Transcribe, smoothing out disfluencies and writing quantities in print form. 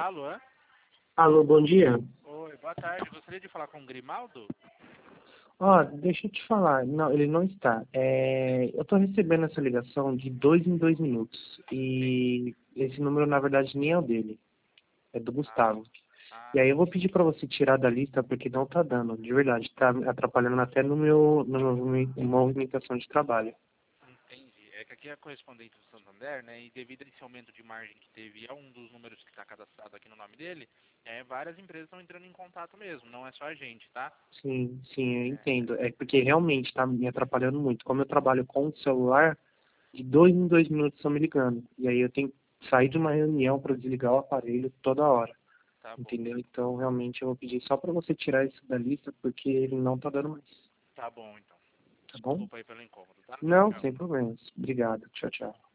Alô? Alô, bom dia. Oi, boa tarde. Gostaria de falar com o Grimaldo? Ó, deixa eu te falar. Não, ele não está. Eu tô recebendo essa ligação de 2 em 2 minutos. Sim. E esse número, na verdade, nem é o dele. É do Ah, Gustavo. ah, E aí eu vou pedir pra você tirar da lista porque não tá dando. De verdade, tá me atrapalhando até no meu, na minha movimentação de trabalho. entendi. É que aqui é a correspondente do Santander, né? E devido a esse aumento de margem que teve, é um dos números que está cadastrado aqui no nome dele, várias empresas estão entrando em contato mesmo, não é só a gente, tá? Sim, eu É, entendo. É porque realmente tá me atrapalhando muito. Como eu trabalho com o celular, de 2 em 2 minutos estão me ligando. E aí eu tenho que sair de uma reunião para desligar o aparelho toda hora. tá bom. Entendeu? Então, realmente, eu vou pedir só para você tirar isso da lista, porque ele não tá dando mais. Tá bom, então. Tá bom? Desculpa aí pelo incômodo, tá? Não, Tchau. sem problemas. Obrigado. Tchau, tchau.